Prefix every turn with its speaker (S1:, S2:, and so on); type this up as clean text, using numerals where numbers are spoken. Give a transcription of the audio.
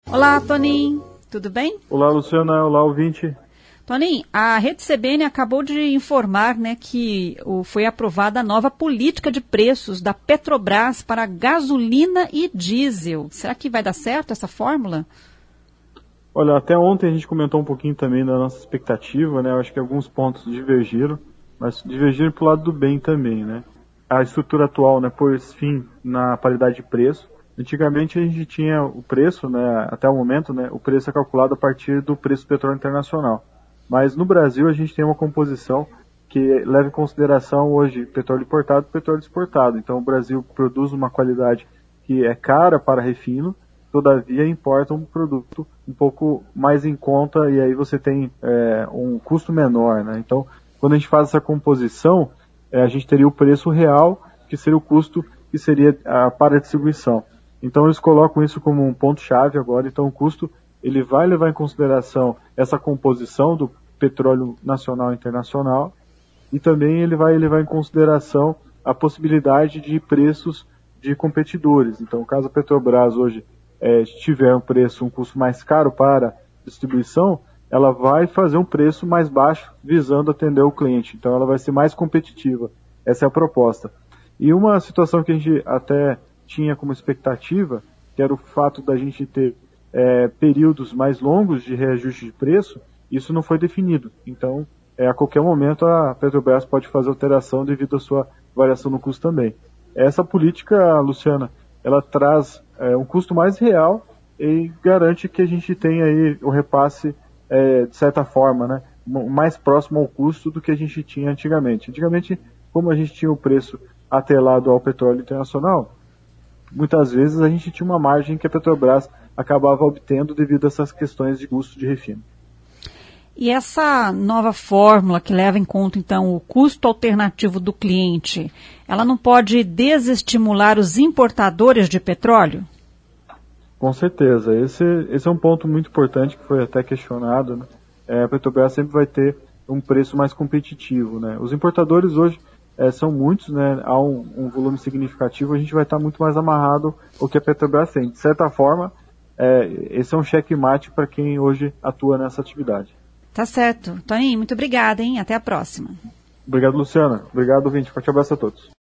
S1: Olá, Toninho. Tudo bem?
S2: Olá, Luciana. Olá, ouvinte.
S1: Toninho, a Rede CBN acabou de informar, que foi aprovada a nova política de preços da Petrobras para gasolina e diesel. Será que vai dar certo essa fórmula?
S2: Olha, até ontem a gente comentou um pouquinho também da nossa expectativa, né? Eu acho que alguns pontos divergiram, mas divergiram para o lado do bem também, né? A estrutura atual, né, pôs fim na paridade de preço. Antigamente a gente tinha o preço, né, até o momento, né, o preço é calculado a partir do preço do petróleo internacional. Mas no Brasil a gente tem uma composição que leva em consideração hoje petróleo importado e petróleo exportado. Então o Brasil produz uma qualidade que é cara para refino, todavia importa um produto um pouco mais em conta e aí você tem um custo menor, né? Então quando a gente faz essa composição, a gente teria o preço real, que seria o custo que seria para a distribuição. Então eles colocam isso como um ponto-chave agora. Então o custo ele vai levar em consideração essa composição do petróleo nacional e internacional e também ele vai levar em consideração a possibilidade de preços de competidores. Então caso a Petrobras hoje tiver um custo mais caro para distribuição, ela vai fazer um preço mais baixo visando atender o cliente. Então ela vai ser mais competitiva. Essa é a proposta. E uma situação que a gente até tinha como expectativa, que era o fato da gente ter períodos mais longos de reajuste de preço, isso não foi definido. Então, a qualquer momento a Petrobras pode fazer alteração devido à sua variação no custo também. Essa política, Luciana, ela traz um custo mais real e garante que a gente tenha aí o repasse, de certa forma, né, mais próximo ao custo do que a gente tinha antigamente. Antigamente, como a gente tinha o preço atrelado ao petróleo internacional, muitas vezes a gente tinha uma margem que a Petrobras acabava obtendo devido a essas questões de custo de refino.
S1: E essa nova fórmula que leva em conta, então, o custo alternativo do cliente, ela não pode desestimular os importadores de petróleo?
S2: Com certeza. Esse é um ponto muito importante que foi até questionado, né? A Petrobras sempre vai ter um preço mais competitivo, né? Os importadores hoje são muitos, né? Há um volume significativo, a gente vai estar muito mais amarrado ao que a Petrobras tem. De certa forma, esse é um checkmate para quem hoje atua nessa atividade.
S1: Tá certo. Toninho, muito obrigada, hein? Até a próxima.
S2: Obrigado, Luciana. Obrigado, ouvinte. Forte abraço a todos.